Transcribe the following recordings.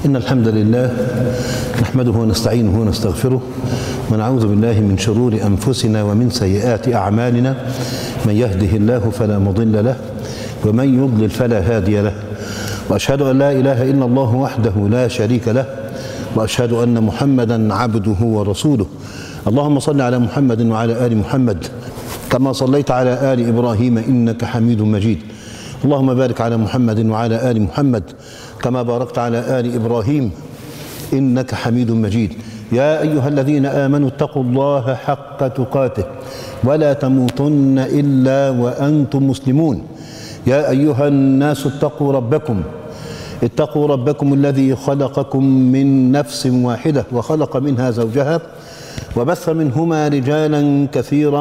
إن الحمد لله نحمده ونستعينه ونستغفره ونعوذ بالله من شرور أنفسنا ومن سيئات أعمالنا. من يهده الله فلا مضل له ومن يضلل فلا هادي له، وأشهد أن لا إله إلا الله وحده لا شريك له، وأشهد أن محمدا عبده ورسوله. اللهم صل على محمد وعلى آل محمد كما صليت على آل إبراهيم إنك حميد مجيد. اللهم بارك على محمد وعلى آل محمد كما باركت على آل إبراهيم إنك حميد مجيد. يا أيها الذين آمنوا اتقوا الله حق تقاته ولا تموتن إلا وأنتم مسلمون. يا أيها الناس اتقوا ربكم الذي خلقكم من نفس واحدة وخلق منها زوجها وبث منهما رجالا كثيرا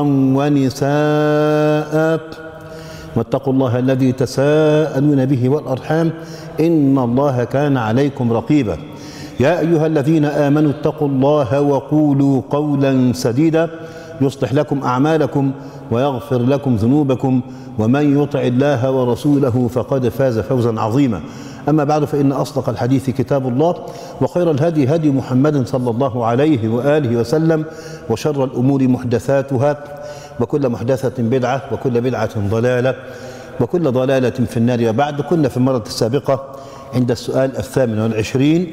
ونساء، واتقوا الله الذي تساءلون به والأرحام إن الله كان عليكم رقيبا. يا أيها الذين آمنوا اتقوا الله وقولوا قولا سديدا يصلح لكم أعمالكم ويغفر لكم ذنوبكم، ومن يطع الله ورسوله فقد فاز فوزا عظيما. أما بعد، فإن أصدق الحديث كتاب الله، وخير الهدي هدي محمد صلى الله عليه وآله وسلم، وشر الأمور محدثاتها، وكل محدثة بدعة، وكل بدعة ضلالة، وكل ضلالة في النار. وبعد، كنا في المرة السابقة عند السؤال 28: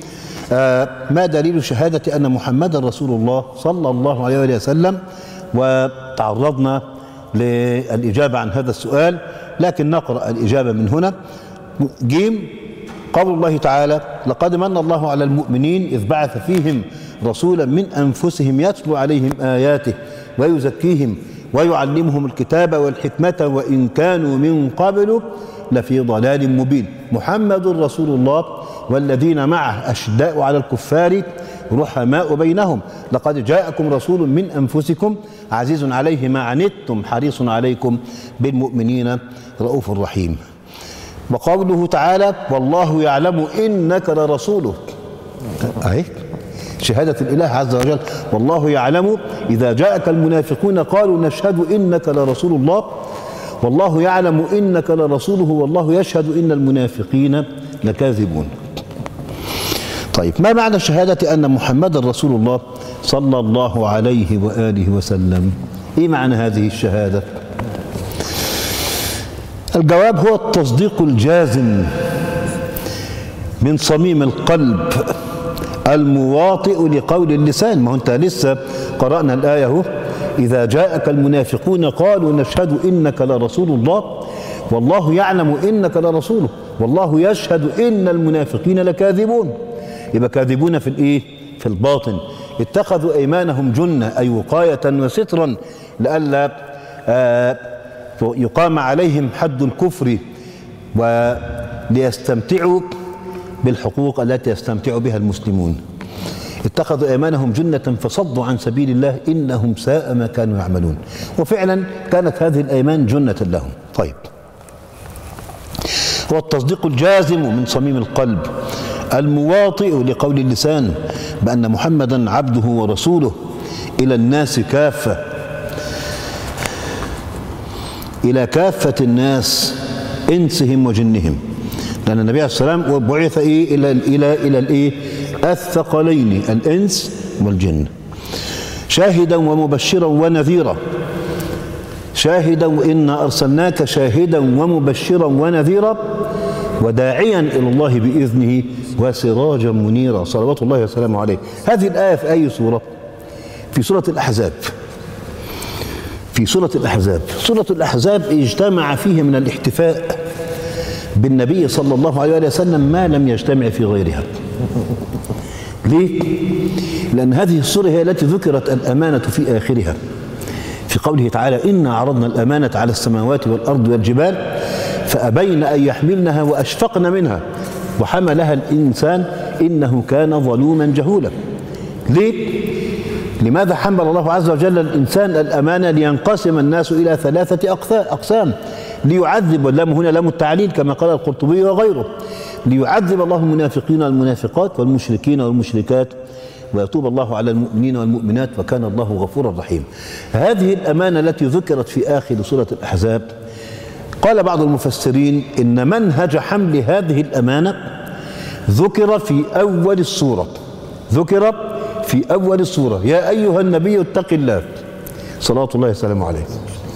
ما دليل شهادة أن محمد رسول الله صلى الله عليه وسلم؟ وتعرضنا للإجابة عن هذا السؤال، لكن نقرأ الإجابة من هنا. جيم: قول الله تعالى: لقد من الله على المؤمنين إذ بعث فيهم رسولا من أنفسهم يتلو عليهم آياته ويزكيهم ويعلمهم الكتاب والحكمة وإن كانوا من قبل لفي ضلال مبين. محمد رسول الله والذين معه أشداء على الكفار رحماء بينهم، لقد جاءكم رسول من أنفسكم عزيز عليه ما عنتم حريص عليكم بالمؤمنين رؤوف رحيم. وقوله تعالى: والله يعلم إنك لرسوله. أهي شهادة الإله عز وجل: والله يعلم إذا جاءك المنافقون قالوا نشهد إنك لرسول الله، والله يعلم إنك لرسوله والله يشهد إن المنافقين لكاذبون. طيب، ما معنى شهادة أن محمد رسول الله صلى الله عليه وآله وسلم؟ إيه معنى هذه الشهادة؟ الجواب هو التصديق الجازم من صميم القلب المواطئ لقول اللسان. ما هو أنت لسه قرأنا الآية اهو: إذا جاءك المنافقون قالوا نشهد إنك لرسول الله والله يعلم إنك لرسوله والله يشهد إن المنافقين لكاذبون. يبقى كاذبون في الإيه؟ في الباطن. اتخذوا أيمانهم جنة، أي وقاية وسترا لئلا يقام عليهم حد الكفر وليستمتعوا بالحقوق التي يستمتع بها المسلمون. اتخذوا أيمانهم جنة فصدوا عن سبيل الله إنهم ساء ما كانوا يعملون. وفعلا كانت هذه الأيمان جنة لهم. طيب، هو التصديق الجازم من صميم القلب المواطئ لقول اللسان بأن محمدا عبده ورسوله إلى الناس كافة، إلى كافة الناس إنسهم وجنهم، لأن النبي عليه الصلاة والسلام بعث إلى الثقلين الإنس والجن، شاهدا ومبشرا ونذيرا. شاهدا: وإنا أرسلناك شاهدا ومبشرا ونذيرا وداعيا إلى الله بإذنه وسراجا منيرا، صلوات الله وسلامه عليه. هذه الآية في أي سورة؟ في سورة الأحزاب. في سورة الأحزاب. سورة الأحزاب اجتمع فيه من الاحتفاء بالنبي صلى الله عليه وسلم ما لم يجتمع في غيرها. ليه؟ لأن هذه السورة هي التي ذكرت الأمانة في آخرها، في قوله تعالى: إنا عرضنا الأمانة على السماوات والأرض والجبال فأبين أن يحملنها وأشفقن منها وحملها الإنسان إنه كان ظلوما جهولا. ليه؟ لماذا حمل الله عز وجل الإنسان الأمانة؟ لينقسم الناس إلى 3 أقسام، ليعذب، واللام هنا لام التعليل كما قال القرطبي وغيره، ليعذب الله المنافقين والمنافقات والمشركين والمشركات ويتوب الله على المؤمنين والمؤمنات وكان الله غفورا رحيما. هذه الأمانة التي ذكرت في آخر سورة الأحزاب، قال بعض المفسرين إن منهج حمل هذه الأمانة ذكر في أول السورة، ذكر في أول السورة: يا أيها النبي اتق الله، صلوات الله وسلامه عليه.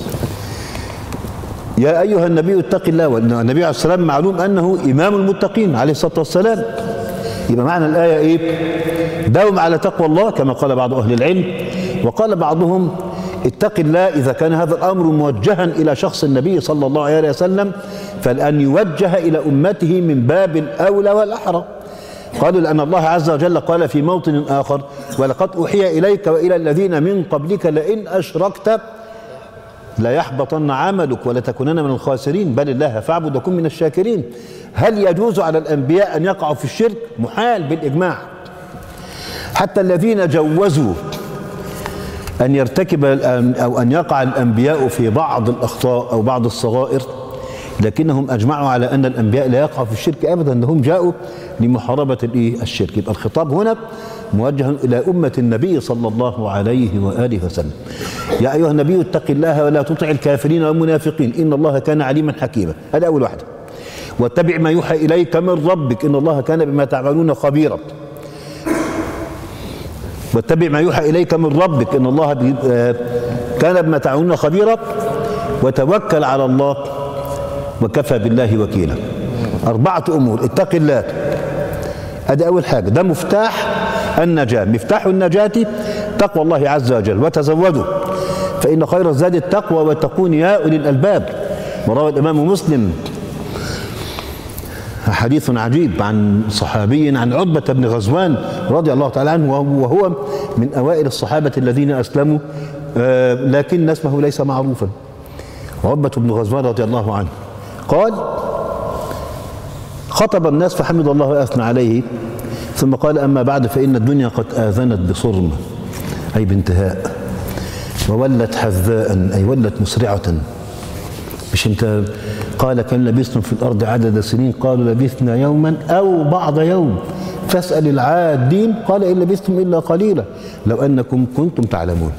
يا أيها النبي اتق الله، والنبي عليه الصلاة والسلام معلوم أنه إمام المتقين عليه الصلاة والسلام. يبقى معنى الآية إيه؟ داوم على تقوى الله كما قال بعض أهل العلم. وقال بعضهم: اتق الله إذا كان هذا الأمر موجها إلى شخص النبي صلى الله عليه وسلم، فالأن يوجه إلى أمته من باب الأولى والأحرى. قالوا لأن الله عز وجل قال في موطن آخر: ولقد أوحي إليك وإلى الذين من قبلك لئن أشركت لا يحبطن عملك ولتكونن من الخاسرين، بل الله فاعبد وكن من الشاكرين. هل يجوز على الأنبياء أن يقعوا في الشرك؟ محال بالإجماع. حتى الذين جوزوا أن يرتكب أو أن يقع الأنبياء في بعض الأخطاء أو بعض الصغائر، لكنهم أجمعوا على أن الأنبياء لا يقعوا في الشرك أبدا، أنهم جاءوا لمحاربة الشرك. يبقى الخطاب هنا موجه إلى أمة النبي صلى الله عليه وآله وسلم. يا أيها النبي اتق الله ولا تطع الكافرين والمنافقين إن الله كان عليما حكيما. هذا أول واحدة. واتبع ما يوحى إليك من ربك إن الله كان بما تعملون خبيرا. واتبع ما يوحى إليك من ربك إن الله كان بما تعملون خبيرا. وتوكل على الله وكفى بالله وكيلا. 4 أمور. اتق الله، هذا أول حاجة، ده مفتاح النجاة. مفتاح النجاة تقوى الله عز وجل. وتزودوا فإن خير الزاد التقوى واتقون يا أولي الألباب. وروى الإمام مسلم حديث عجيب عن صحابي عن عتبة بن غزوان رضي الله تعالى عنه، وهو من أوائل الصحابة الذين أسلموا، لكن اسمه ليس معروفا. عتبة بن غزوان رضي الله عنه قال: خطب الناس فحمد الله وأثنى عليه، ثم قال: أما بعد فإن الدنيا قد آذنت بصرم، أي بانتهاء، وولت حذاء، أي ولت مسرعة. مش انت قال: كم لبثتم في الأرض عدد سنين؟ قالوا: لبثنا يوما أو بعض يوم، فاسأل العادين. قال: إن لبثتم إلا قليلا لو أنكم كنتم تعلمون.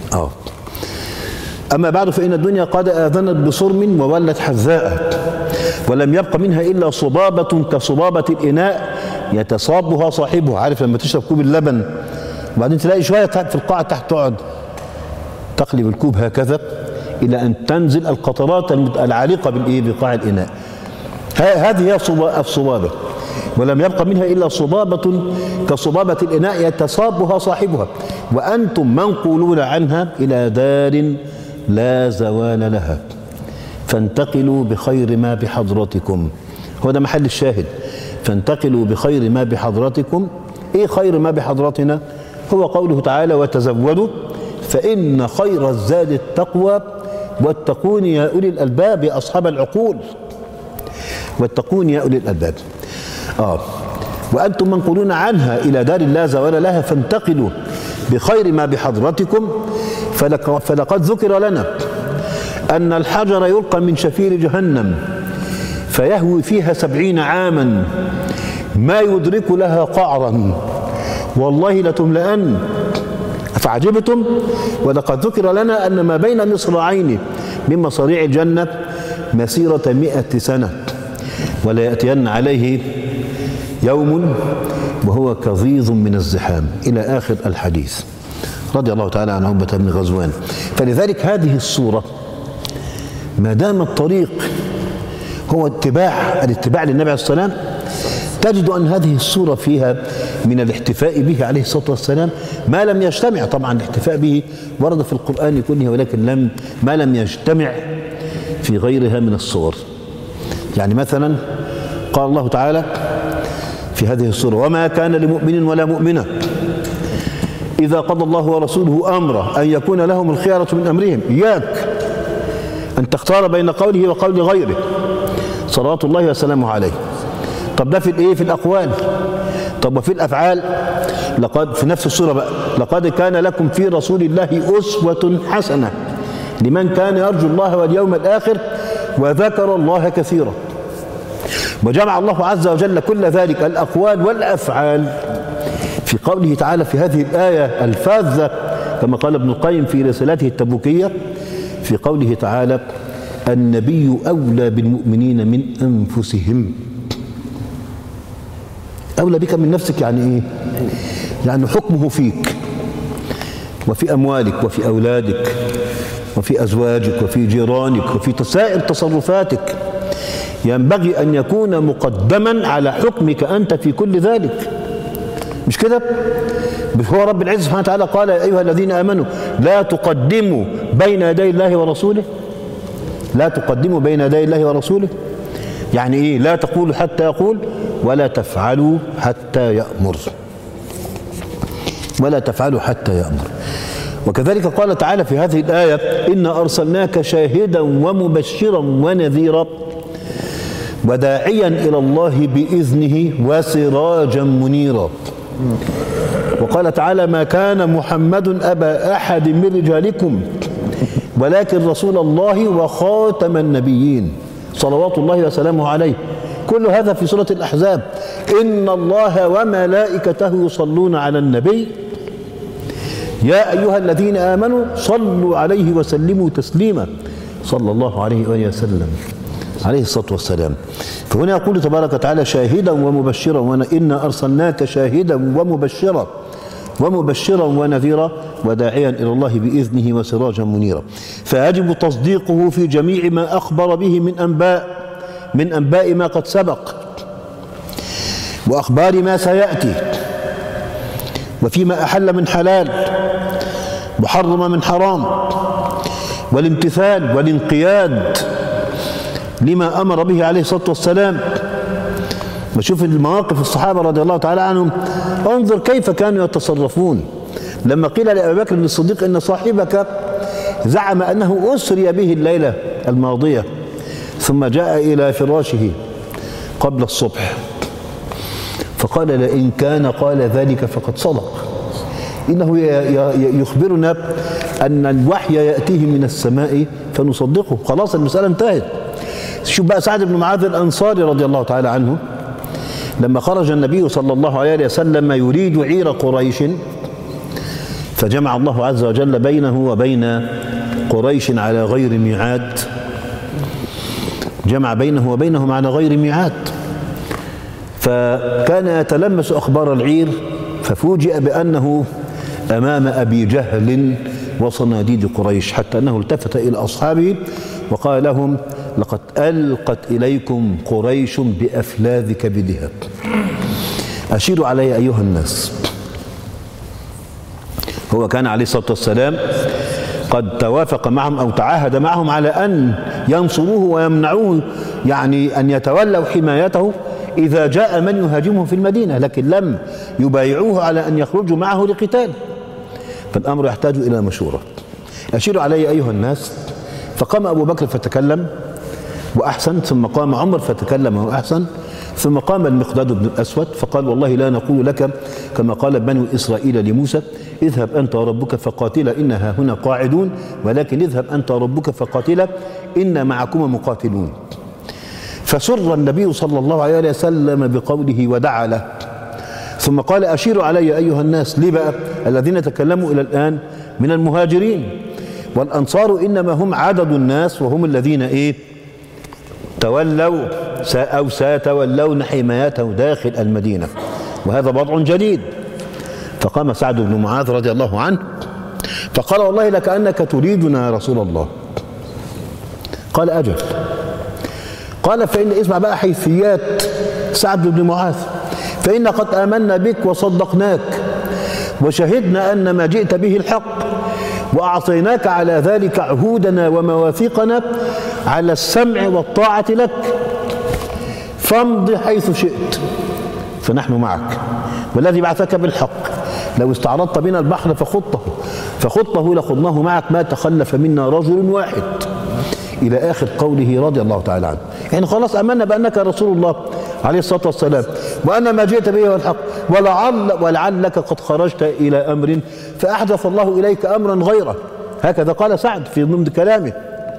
أما بعد فإن الدنيا قد آذنت بصرم وولت حذاء، ولم يبق منها إلا صبابة كصبابة الإناء يتصابها صاحبها. عارف لما تشرب كوب اللبن وبعدين تلاقي شوية في القاع تحت، تقعد تقلب الكوب هكذا إلى أن تنزل القطرات العالقة بقاع الإناء. هذه هي الصبابة. ولم يبق منها إلا صبابة كصبابة الإناء يتصابها صاحبها، وأنتم منقولون عنها إلى دار لا زوال لها، فانتقلوا بخير ما بحضرتكم. هو ده محل الشاهد، فانتقلوا بخير ما بحضرتكم. إيه خير ما بحضرتنا؟ هو قوله تعالى: وتزودوا فإن خير الزاد التقوى واتقون يا أولي الألباب، يا أصحاب العقول. واتقون يا أولي الألباب. وأنتم منقولون عنها إلى دار لا زوال لها، فانتقلوا بخير ما بحضرتكم. فلقد ذكر لنا أن الحجر يلقى من شفير جهنم فيهوي فيها 70 عاما ما يدرك لها قعرا، والله لتملأن. فعجبتم؟ ولقد ذكر لنا أن ما بين مصراعين من مصاريع الجنة مسيرة 100 سنة، ولا يأتين عليه يوم وهو كظيظ من الزحام، إلى آخر الحديث. رضي الله تعالى عن عتبة بن غزوان. فلذلك هذه الصورة ما دام الطريق هو الاتباع للنبي عليه الصلاة والسلام، تجد أن هذه الصورة فيها من الاحتفاء به عليه الصلاة والسلام ما لم يجتمع. طبعا الاحتفاء به ورد في القرآن كله، ولكن ما لم يجتمع في غيرها من الصور. يعني مثلا قال الله تعالى في هذه الصورة: وما كان لمؤمن ولا مؤمنة إذا قضى الله ورسوله أمرا أن يكون لهم الخيرة من أمرهم. إياك أن تختار بين قوله وقول غيره صلوات الله وسلامه عليه. طب ده في الأقوال. طب وفي الأفعال؟ لقد في نفس السورة بقى: لقد كان لكم في رسول الله أسوة حسنة لمن كان يرجو الله واليوم الآخر وذكر الله كثيرا. وجمع الله عز وجل كل ذلك الأقوال والأفعال في قوله تعالى في هذه الآية الفاذة، كما قال ابن القيم في رسالته التبوكية، في قوله تعالى: النبي أولى بالمؤمنين من أنفسهم. أولى بك من نفسك يعني إيه؟ يعني حكمه فيك وفي أموالك وفي أولادك وفي أزواجك وفي جيرانك وفي سائر تصرفاتك، ينبغي أن يكون مقدما على حكمك أنت في كل ذلك. مش كده؟ هو رب العزة سبحانه وتعالى قال يا أيها الذين آمنوا لا تقدموا بين يدي الله ورسوله. لا تقدموا بين يدي الله ورسوله يعني إيه؟ لا تقولوا حتى يقول ولا تفعلوا حتى يأمر. ولا تفعلوا حتى يأمر. وكذلك قال تعالى في هذه الآية إنا أرسلناك شاهدا ومبشرا ونذيرا وداعيا إلى الله بإذنه وسراجا منيرا. وقال تعالى ما كان محمد أبا أحد من رجالكم ولكن رسول الله وخاتم النبيين صلوات الله وسلامه عليه. كل هذا في سورة الأحزاب. إن الله وملائكته يصلون على النبي يا أيها الذين آمنوا صلوا عليه وسلموا تسليما صلى الله عليه وآله وسلم عليه الصلاة والسلام. فهنا يقول تبارك وتعالى شاهدا ومبشرا إنا أرسلناك شاهدا ومبشرا ونذيرا وداعيا إلى الله بإذنه وسراجا منيرا. فيجب تصديقه في جميع ما أخبر به من أنباء ما قد سبق وأخبار ما سيأتي وفيما أحل من حلال وحرم من حرام، والامتثال والانقياد لما أمر به عليه الصلاة والسلام. وشوف المواقف الصحابة رضي الله تعالى عنهم، انظر كيف كانوا يتصرفون لما قيل لأبي بكر الصديق إن صاحبك زعم أنه أسري به الليلة الماضية ثم جاء إلى فراشه قبل الصبح فقال لئن كان قال ذلك فقد صدق. إنه يخبرنا أن الوحي يأتيه من السماء فنصدقه. خلاص المسألة انتهت. شوف بقى سعد بن معاذ الأنصاري رضي الله تعالى عنه لما خرج النبي صلى الله عليه وسلم يريد عير قريش فجمع الله عز وجل بينه وبين قريش على غير ميعاد. جمع بينه وبينهم على غير ميعاد. فكان يتلمس أخبار العير ففوجئ بأنه أمام أبي جهل وصناديد قريش حتى أنه التفت إلى أصحابه وقال لهم لقد ألقت إليكم قريش بأفلاذ كبدها أشيروا علي أيها الناس. هو كان عليه الصلاة والسلام قد توافق معهم أو تعاهد معهم على أن ينصروه ويمنعوه يعني أن يتولوا حمايته إذا جاء من يهاجمه في المدينة، لكن لم يبايعوه على أن يخرجوا معه لقتال. فالأمر يحتاج إلى مشورة. أشيروا علي أيها الناس. فقام أبو بكر فتكلم وأحسن، ثم قام عمر فتكلم وأحسن، ثم قام المقداد بن الأسود فقال والله لا نقول لك كما قال بنو إسرائيل لموسى اذهب أنت وربك فقاتلا إنها هنا قاعدون ولكن اذهب أنت وربك فقاتلا إن معكما مقاتلون. فسر النبي صلى الله عليه وسلم بقوله ودعا له ثم قال أشيروا علي أيها الناس. ليه بقى؟ الذين تكلموا إلى الآن من المهاجرين، والأنصار إنما هم عدد الناس وهم الذين تولوا أو سيتولون حمايته داخل المدينة، وهذا وضع جديد. فقام سعد بن معاذ رضي الله عنه فقال والله لكأنك تريدنا يا رسول الله. قال أجل. قال فإن اسمع بقى حيثيات سعد بن معاذ. فإن قد آمنا بك وصدقناك وشهدنا أن ما جئت به الحق وأعطيناك على ذلك عهودنا ومواثيقنا على السمع والطاعة لك فامض حيث شئت فنحن معك والذي بعثك بالحق لو استعرضت بنا البحر فخضته لخضناه معك ما تخلف منا رجل واحد إلى آخر قوله رضي الله تعالى عنه. يعني خلاص أمنا بأنك رسول الله عليه الصلاة والسلام وأن ما جئت به هو الحق ولعلك قد خرجت إلى أمر فأحدث الله إليك أمرا غيره. هكذا قال سعد في ضمن كلامه.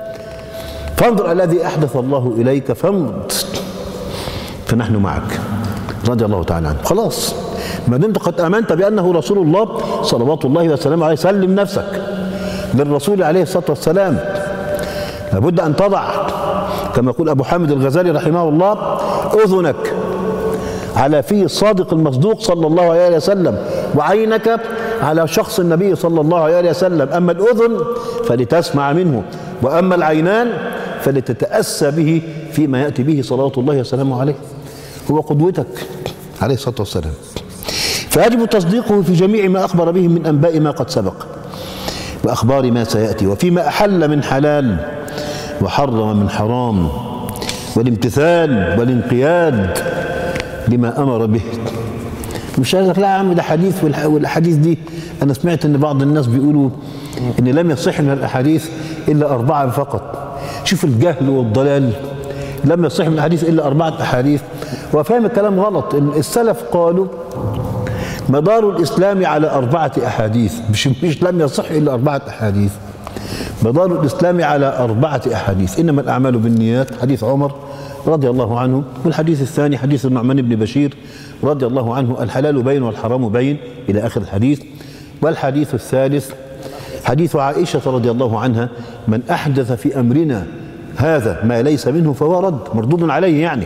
فانظر الذي أحدث الله إليك فامض فنحن معك رضي الله تعالى عنه. خلاص ما دمت قد آمنت بأنه رسول الله صلوات الله وسلامه عليه سلم نفسك للرسول عليه الصلاة والسلام. لابد أن تضع كما يقول أبو حامد الغزالي رحمه الله أذنك على فيه الصادق المصدوق صلى الله عليه وسلم، وعينك على شخص النبي صلى الله عليه وسلم. أما الأذن فلتسمع منه، وأما العينان فلتتأسى به فيما يأتي به صلوات الله وسلامه عليه. هو قدوتك عليه الصلاة والسلام، فيجب تصديقه في جميع ما أخبر به من أنباء ما قد سبق وأخبار ما سيأتي، وفيما أحل من حلال وحرم من حرام، والامتثال والانقياد لما أمر به. مش قال لك لا يا عم ده حديث، والأحاديث دي أنا سمعت إن بعض الناس بيقولوا إن لم يصح من الأحاديث إلا 4 فقط. شوف الجهل والضلال، لم يصح من الأحاديث إلا 4 أحاديث. وفهم الكلام غلط. السلف قالوا مدار الإسلام على 4 أحاديث، مش لم يصح إلا 4 أحاديث. مدار الإسلام على 4 أحاديث: إنما الأعمال بالنيات، حديث عمر رضي الله عنه، والحديث الثاني حديث النعمان بن بشير رضي الله عنه: الحلال بين والحرام بين، إلى آخر الحديث. والحديث الثالث حديث عائشة رضي الله عنها: من أحدث في أمرنا هذا ما ليس منه فهو رد، مردود عليه يعني.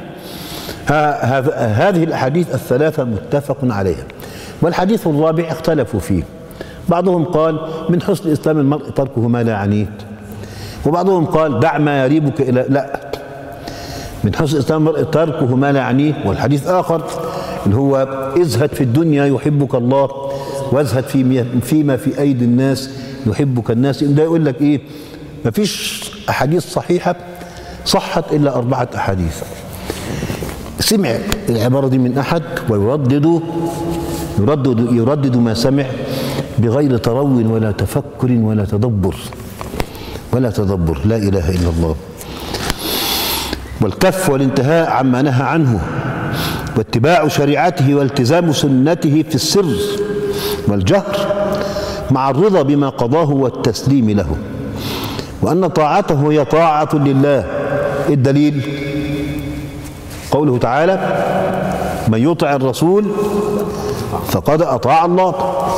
هذه الأحاديث الثلاثة متفق عليها. والحديث الرابع اختلفوا فيه، بعضهم قال من حسن إسلام المرء تركه ما لا يعنيه، وبعضهم قال دع ما يريبك إلى لا، من حسن إسلام المرء تركه ما لا يعنيه. والحديث آخر اللي هو ازهد في الدنيا يحبك الله، وازهد فيما في أيدي الناس يحبك الناس. ده يقول لك إيه؟ مفيش أحاديث صحيحة صحت إلا 4 أحاديث. سمع العبارة دي من أحد ويردد ما سمع بغير ترو ولا تفكر ولا تدبر. لا إله إلا الله. والكف والانتهاء عما نهى عنه، واتباع شريعته والتزام سنته في السر والجهر، مع الرضا بما قضاه والتسليم له، وأن طاعته هي طاعة لله. الدليل قوله تعالى: من يطع الرسول فقد أطاع الله.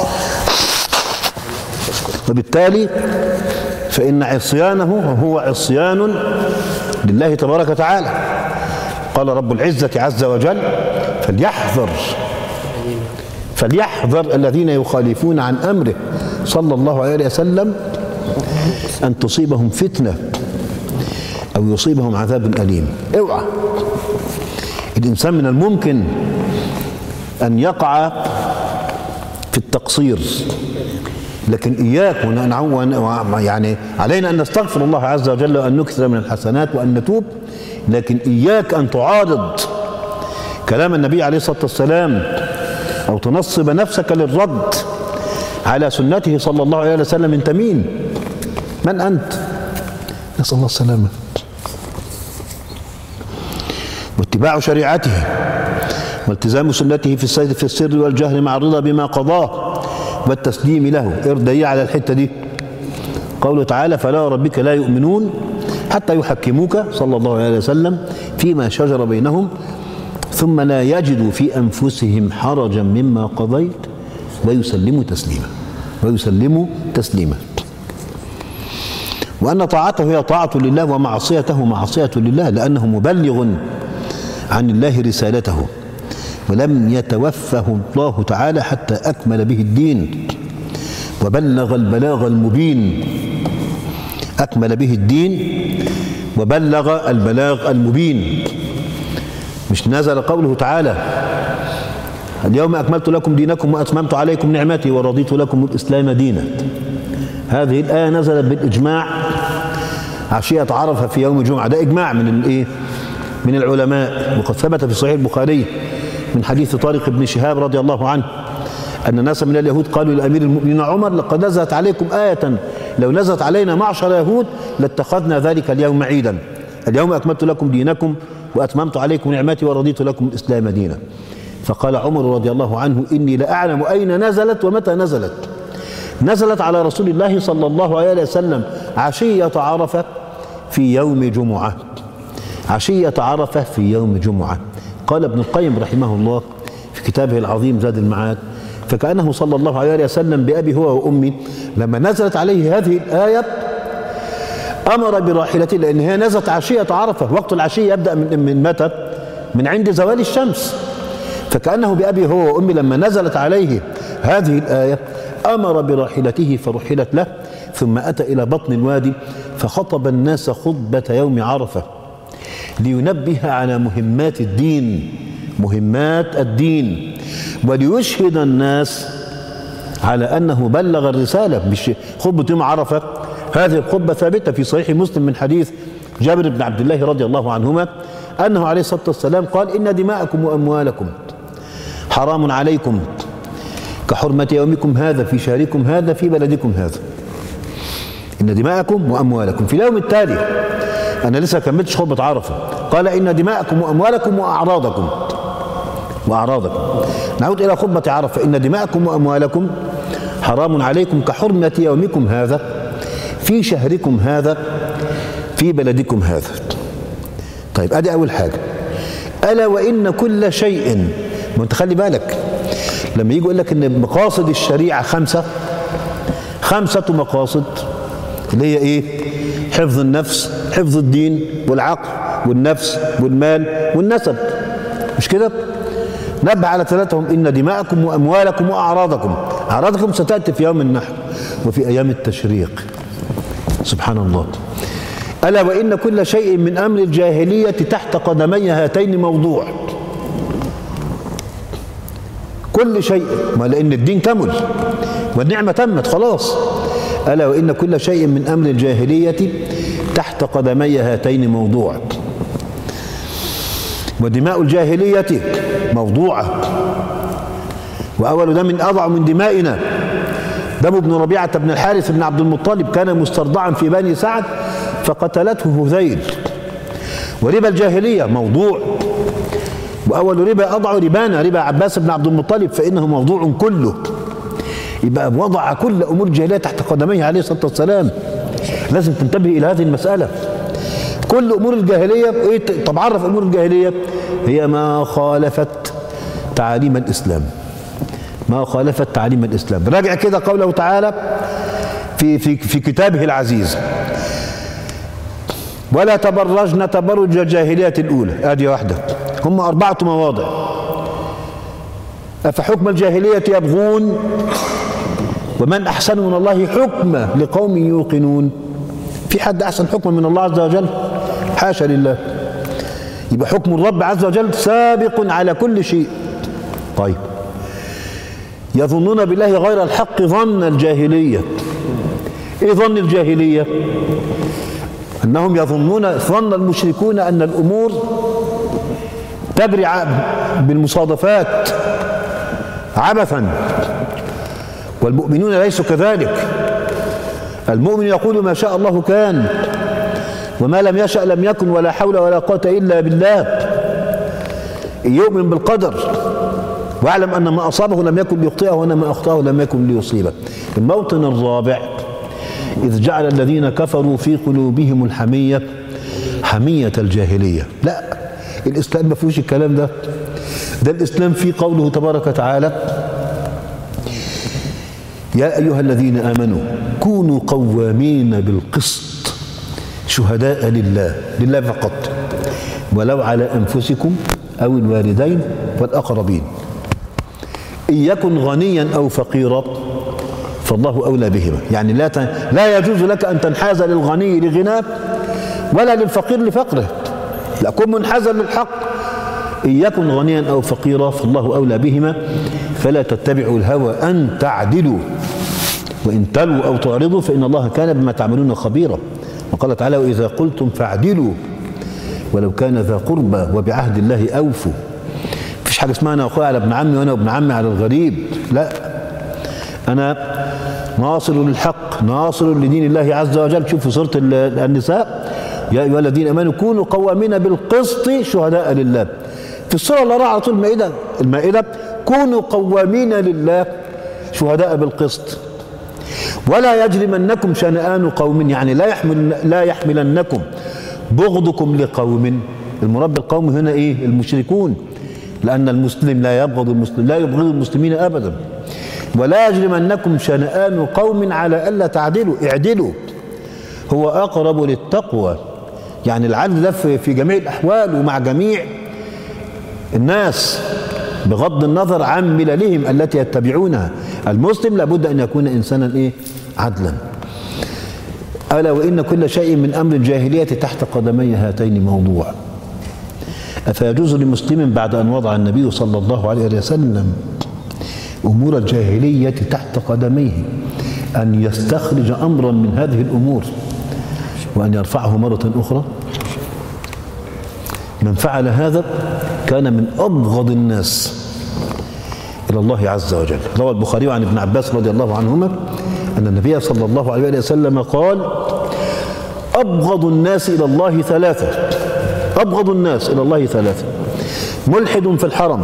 وبالتالي فإن عصيانه هو عصيان لله تبارك وتعالى. قال رب العزة عز وجل: فليحذر الذين يخالفون عن أمره صلى الله عليه وسلم أن تصيبهم فتنة أو يصيبهم عذاب أليم. اوعى الإنسان من الممكن أن يقع في التقصير، لكن إياك يعني علينا أن نستغفر الله عز وجل وأن نكثر من الحسنات وأن نتوب، لكن إياك أن تعارض كلام النبي عليه الصلاة والسلام أو تنصب نفسك للرد على سنته صلى الله عليه وسلم. أنت مين؟ من أنت؟ نسأل الله السلامة. واتباع شريعته والتزام سنته في السر والجهر، مع الرضا بما قضاه والتسليم له. ارد على الحتة دي. قوله تعالى: فلا ربك لا يؤمنون حتى يحكموك صلى الله عليه وسلم فيما شجر بينهم ثم لا يجدوا في أنفسهم حرجا مما قضيت ويسلموا تسليما. وأن طاعته هي طاعة لله، ومعصيته معصية لله، لأنه مبلغ عن الله رسالته، ولم يتوفه الله تعالى حتى أكمل به الدين وبلغ البلاغ المبين. أكمل به الدين وبلغ البلاغ المبين. مش نزل قوله تعالى: اليوم أكملت لكم دينكم وأتممت عليكم نعمتي ورضيت لكم الإسلام دينا. هذه الآية نزلت بالإجماع عشية عرفة في يوم الجمعة. ده إجماع من العلماء، وقد ثبت في صحيح البخاري من حديث طارق بن شهاب رضي الله عنه أن ناسا من اليهود قالوا لأمير المؤمنين عمر: لقد نزلت عليكم آية لو نزلت علينا معشر يهود لاتخذنا ذلك اليوم عيدا. اليوم أكملت لكم دينكم وأتممت عليكم نعمتي ورضيت لكم الإسلام دينا. فقال عمر رضي الله عنه: إني لأعلم أين نزلت ومتى نزلت. نزلت على رسول الله صلى الله عليه وسلم عشية عرفة في يوم جمعة. عشية عرفة في يوم جمعة. قال ابن القيم رحمه الله في كتابه العظيم زاد المعاد: فكأنه صلى الله عليه وسلم بأبي هو وأمي لما نزلت عليه هذه الآية أمر براحلته، لأن هي نزلت عشية عرفة. وقت العشية يبدأ من متى؟ من عند زوال الشمس. فكأنه بأبي هو وأمي لما نزلت عليه هذه الآية أمر براحلته فرحلت له، ثم أتى إلى بطن الوادي فخطب الناس خطبة يوم عرفة لينبه على مهمات الدين وليشهد الناس على أنه بلغ الرسالة. مش خطبة يوم عرفة، هذه الخطبة ثابتة في صحيح مسلم من حديث جابر بن عبد الله رضي الله عنهما أنه عليه الصلاة والسلام قال: إن دماءكم وأموالكم حرام عليكم كحرمة يومكم هذا في شهركم هذا في بلدكم هذا. إن دماءكم وأموالكم. في اليوم التالي أنا لسه كملتش خطبة عرفة، قال: إن دماءكم وأموالكم وأعراضكم. نعود إلى خطبة عرفة: إن دماءكم وأموالكم حرام عليكم كحرمة يومكم هذا في شهركم هذا في بلدكم هذا. طيب أدي أول حاجة. ألا وإن كل شيء، ما أنت خلي بالك لما يجي يقول لك إن مقاصد الشريعة خمسة مقاصد، اللي هي إيه؟ حفظ النفس، حفظ الدين والعقل والنفس والمال والنسب، مش كده؟ نبه على ثلاثهم: إن دماءكم وأموالكم أعراضكم ستأتي في يوم النحر وفي أيام التشريق. سبحان الله. ألا وإن كل شيء من أمر الجاهلية تحت قدمي هاتين موضوع. كل شيء، ما لأن الدين كمل والنعمة تمت خلاص. ألا وإن كل شيء من أمر الجاهلية تحت قدمي هاتين موضوع. ودماء الجاهلية موضوعة، وأول دم أضع من دمائنا دم ابن ربيعة بن الحارث بن عبد المطلب، كان مسترضعا في بني سعد فقتلته هذيل. وربا الجاهلية موضوع، وأول ربا أضع ربانا ربا عباس بن عبد المطلب فإنه موضوع كله. يبقى وضع كل أمور الجاهلية تحت قدميه عليه الصلاة والسلام. لازم تنتبه إلى هذه المسألة. كل أمور الجاهلية إيه؟ طب عرف أمور الجاهلية هي ما خالفت تعاليم الإسلام. راجع كده قوله تعالى في كتابه العزيز: ولا تبرجن تبرج الجاهلية الأولى. ادي واحدة، هم 4 مواضع. أفحكم الجاهلية يبغون ومن أحسن من الله حكما لقوم يوقنون. في حد أحسن حكما من الله عز وجل؟ حاشا لله. يبقى حكم الرب عز وجل سابق على كل شيء. طيب، يظنون بالله غير الحق ظن الجاهلية. ايه ظن الجاهلية؟ انهم يظنون ظن المشركون ان الامور تجري بالمصادفات عبثا، والمؤمنون ليسوا كذلك. المؤمن يقول ما شاء الله كان وما لم يشأ لم يكن ولا حول ولا قوة إلا بالله. يؤمن بالقدر واعلم أن ما أصابه لم يكن ليخطئه وأن ما أخطأه لم يكن ليصيبه. الموطن الرابع: إذ جعل الذين كفروا في قلوبهم الحمية حمية الجاهلية. لا، الإسلام ما فيهوش الكلام ده. الإسلام فيه قوله تبارك وتعالى: يا أيها الذين آمنوا كونوا قوامين بالقسط شهداء لله فقط ولو على أنفسكم أو الوالدين والأقربين إن يكن غنيا أو فقيرا فالله أولى بهما. يعني لا يجوز لك أن تنحاز للغني لغناه ولا للفقير لفقره. لا، كن منحازا للحق. إن يكن غنيا أو فقيرا فالله أولى بهما فلا تتبعوا الهوى أن تعدلوا وإن تلوا أو تعرضوا فإن الله كان بما تعملون خبيرا. وقال تعالى: وإذا قلتم فاعدلوا ولو كان ذا قربى وبعهد الله أوفوا. مفيش حاجة اسمها أنا أخويا على ابن عمي وأنا ابن عمي على الغريب. لا، أنا ناصر للحق ناصر لدين الله عز وجل. شوفوا سورة النساء: يا أيها الذين آمنوا كونوا قوامين بالقسط شهداء لله. في السورة اللي راح على طول المائدة: كونوا قوامين لله شهداء بالقسط ولا يجرمنكم شنآن قوم. يعني لا يحملنكم بغضكم لقوم. المراد بالقوم هنا ايه؟ المشركون، لأن المسلم لا يبغض المسلمين أبدا. ولا يجرمنكم شنآن قوم على ألا تعدلوا، اعدلوا هو أقرب للتقوى. يعني العدل ده في جميع الأحوال ومع جميع الناس، بغض النظر عن مللهم التي يتبعونها. المسلم لابد أن يكون إنسانا عدلا. ألا وإن كل شيء من أمر الجاهلية تحت قدمي هاتين موضوع. أفيجوز لمسلم بعد أن وضع النبي صلى الله عليه وسلم أمور الجاهلية تحت قدميه أن يستخرج أمرا من هذه الأمور وأن يرفعه مرة أخرى؟ من فعل هذا كان من أبغض الناس إلى الله عز وجل. روى البخاري عن ابن عباس رضي الله عنهما أن النبي صلى الله عليه وسلم قال: أبغض الناس إلى الله ثلاثة، أبغض الناس إلى الله ثلاثة: ملحد في الحرم،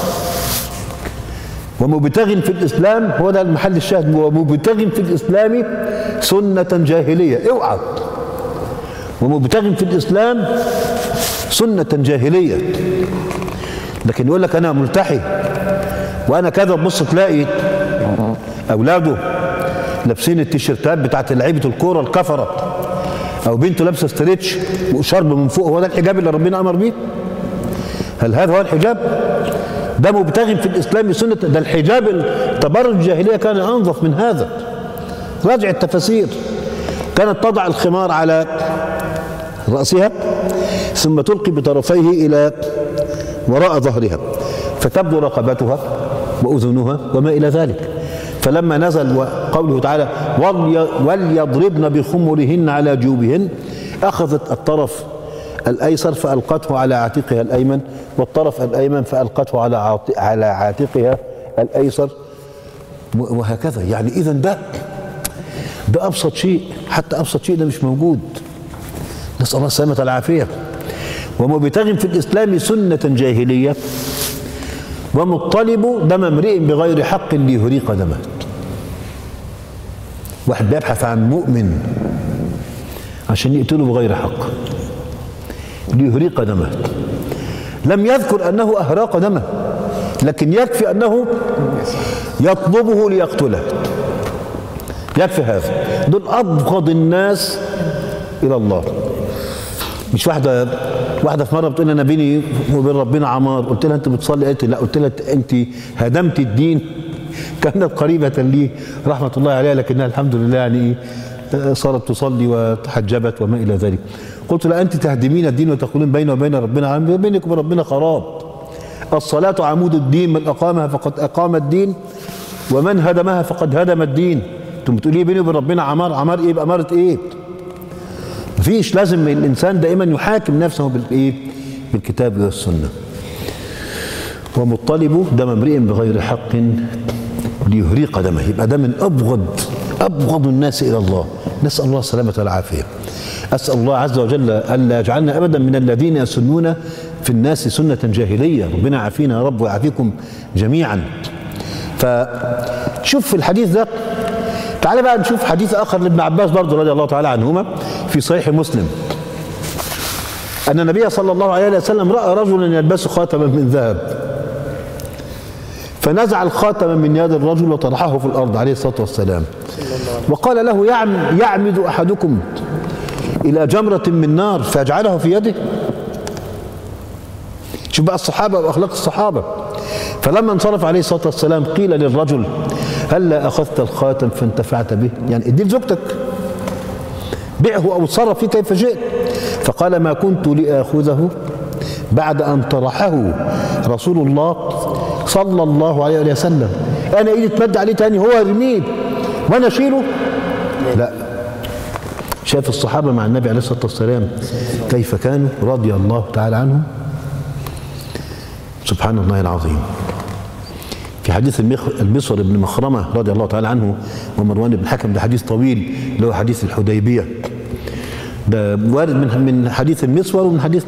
ومبتغ في الإسلام، هو ده المحل الشاهد، ومبتغ في الإسلام سنة جاهلية. اوعى، ومبتغ في الإسلام سنة جاهلية. لكن يقول لك أنا ملتحي وأنا كذا، تبص تلاقي أولاده لابسين التيشيرتات بتاعت لعيبة الكورة الكفرة، أو بنته لابسة ستريتش وشرب من فوق. هو ده الحجاب اللي ربنا أمر بيه؟ هل هذا هو الحجاب؟ ده مبتغي في الإسلام سنة. ده الحجاب التبرج الجاهلية كان أنظف من هذا. راجع التفاسير. كانت تضع الخمار على رأسها ثم تلقي بطرفيه إلى وراء ظهرها فتبدو رقبتها وأذنها وما إلى ذلك. فلما نزل قوله تعالى: وليضربن بخمرهن على جيوبهن، أخذت الطرف الأيسر فألقته على عاتقها الأيمن، والطرف الأيمن فألقته على عاتقها الأيسر، وهكذا. يعني إذن ده أبسط شيء، حتى أبسط شيء ده مش موجود. نسأل الله السلامة والعافية. ومبتغ في الإسلام سنة جاهلية، ومطلب دم امرئ بغير حق ليهريق دمه. واحد بيبحث عن مؤمن عشان يقتله بغير حق ليهريق دمه. لم يذكر أنه أهراق دمه، لكن يكفي أنه يطلبه ليقتله، يكفي هذا. دول أبغض الناس إلى الله. مش واحدة في مرة بتقول أنا بيني وبين ربنا عمار، قلت لها أنت بتصلي؟ قالت لي لا. قلت لها أنت هدمت الدين. كانت قريبة لي رحمة الله عليها، لكنها الحمد لله يعني صارت تصلي وتحجبت وما إلى ذلك. قلت لها أنت تهدمين الدين وتقولين بيني وبين ربنا، بينك وبين ربنا خراب. الصلاة عمود الدين، من أقامها فقد أقام الدين، ومن هدمها فقد هدم الدين. أنتم بتقولي بيني وبين ربنا عمار، عمار إيه؟ بأمارة إيه؟ مفيش. لازم الإنسان دائما يحاكم نفسه بالإيه؟ بالكتاب والسنة. ومطلب دم امرئ بغير حق ليهريق دمه، يبقى ده من أبغض الناس إلى الله. نسأل الله السلامة والعافية. أسأل الله عز وجل ألا يجعلنا أبدا من الذين يسنون في الناس سنة جاهلية. ربنا يعافينا يا رب ويعافيكم جميعا. فشوف في الحديث ده، تعالى بقى نشوف حديث آخر لابن عباس برضه رضي الله تعالى عنهما في صحيح مسلم، أن النبي صلى الله عليه وسلم رأى رجلا يلبس خاتما من ذهب، فنزع الخاتم من يد الرجل وطرحه في الأرض عليه الصلاة والسلام، وقال له: يعمد أحدكم إلى جمرة من نار فيجعلها في يده؟ شوف بقى الصحابة وأخلاق الصحابة. فلما انصرف عليه الصلاة والسلام قيل للرجل: هلا أخذت الخاتم فانتفعت به؟ يعني اديه لزوجتك، بيعه أو اتصرف فيه كيف شئت. فقال: ما كنت لآخذه بعد أن طرحه رسول الله صلى الله عليه وسلم. أنا إيدي تمد عليه تاني، هو يرميه وأنا أشيله؟ لا. شاف الصحابة مع النبي عليه الصلاة والسلام كيف كانوا رضي الله تعالى عنهم. سبحان الله العظيم. في حديث المسور بن مخرمة رضي الله تعالى عنه ومروان بن الحكم، ده حديث طويل اللي هو حديث الحديبية، ده وارد من حديث المسور ومن حديث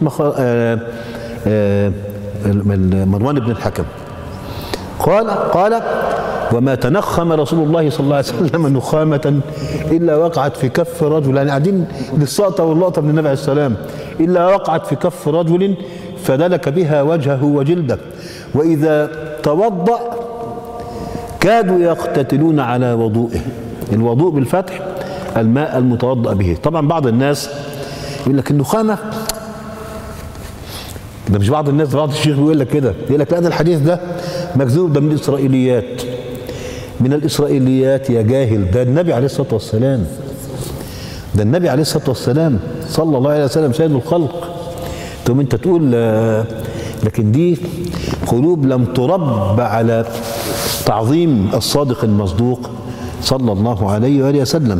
مروان بن الحكم. قال: وما تنخم رسول الله صلى الله عليه وسلم نخامة إلا وقعت في كف رجل، يعني قاعدين للسقطة واللقطة من النبي عليه السلام، إلا وقعت في كف رجل فدلك بها وجهه وجلده، وإذا توضأ كادوا يقتتلون على وضوئه. الوضوء بالفتح الماء المتوضأ به. طبعا بعض الناس يقول لك النخامة ده مش بعض الناس، بعض الشيخ بيقول لك كده، يقول لك لا ده الحديث ده مكذوب، ده من الإسرائيليات. من الإسرائيليات يا جاهل، ده النبي عليه الصلاة والسلام، ده النبي عليه الصلاة والسلام صلى الله عليه وسلم سيد الخلق. ثم انت تقول لكن دي قلوب لم ترب على تعظيم الصادق المصدوق صلى الله عليه وآله وسلم.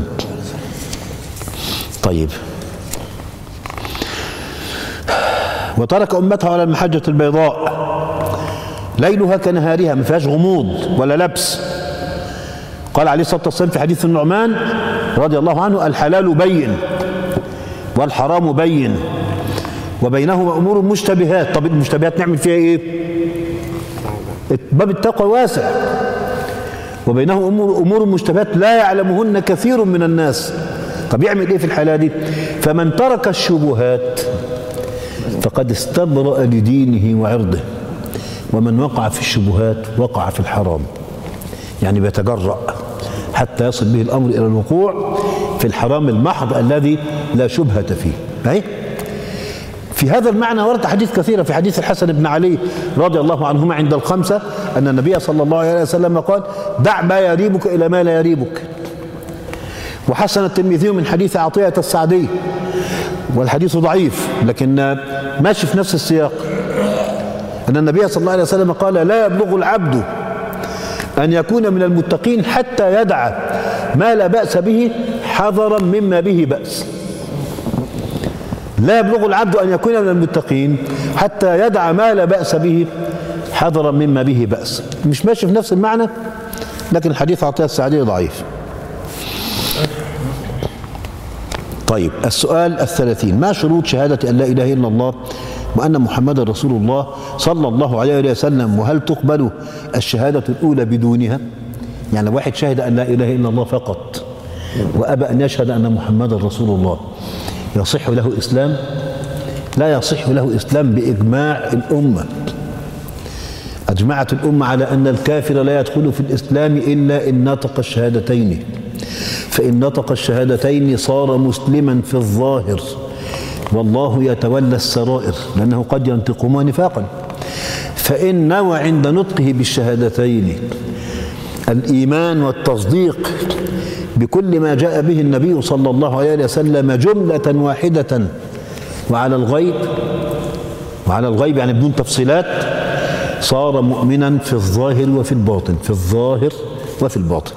طيب، وترك أمته على المحجة البيضاء ليلها كنهارها، ما فيهاش غموض ولا لبس. قال عليه الصلاة والسلام في حديث النعمان رضي الله عنه: الحلال بين والحرام بين وبينهما أمور مشتبهات. طب المشتبهات نعمل فيها إيه؟ باب التقوى واسع. وبينهما أمور مشتبهات لا يعلمهن كثير من الناس. طب يعمل إيه في الحالة دي؟ فمن ترك الشبهات فقد استبرأ لدينه وعرضه، ومن وقع في الشبهات وقع في الحرام. يعني بيتجرأ حتى يصل به الأمر إلى الوقوع في الحرام المحض الذي لا شبهة فيه. أي في هذا المعنى ورد حديث كثيرة. في حديث الحسن بن علي رضي الله عنهما عند الخمسة أن النبي صلى الله عليه وسلم قال: دع ما يريبك إلى ما لا يريبك. وحسن الترمذي من حديث عطية السعدي، والحديث ضعيف لكن ماشي في نفس السياق، أن النبي صلى الله عليه وسلم قال: لا يبلغ العبد أن يكون من المتقين حتى يدع ما لا بأس به حذرا مما به بأس. لا يبلغ العبد أن يكون من المتقين حتى يدع ما لا بأس به حذرا مما به بأس. مش ماشي في نفس المعنى، لكن الحديث عطية السعدي ضعيف. طيب، السؤال 30: ما شروط شهادة أن لا إله إلا الله وأن محمد رسول الله صلى الله عليه وسلم؟ وهل تقبل الشهادة الأولى بدونها؟ يعني واحد شهد أن لا إله إلا الله فقط وأبى أن يشهد أن محمد رسول الله، يصح له إسلام؟ لا يصح له إسلام بإجماع الأمة. أجمعت الأمة على أن الكافر لا يدخل في الإسلام إلا إن نطق الشهادتين، فإن نطق الشهادتين صار مسلما في الظاهر، والله يتولى السرائر، لأنه قد ينطقهما نفاقا. فإن نوى عند نطقه بالشهادتين الإيمان والتصديق بكل ما جاء به النبي صلى الله عليه وسلم جملة واحدة وعلى الغيب يعني بدون تفصيلات، صار مؤمنا في الظاهر وفي الباطن، في الظاهر وفي الباطن.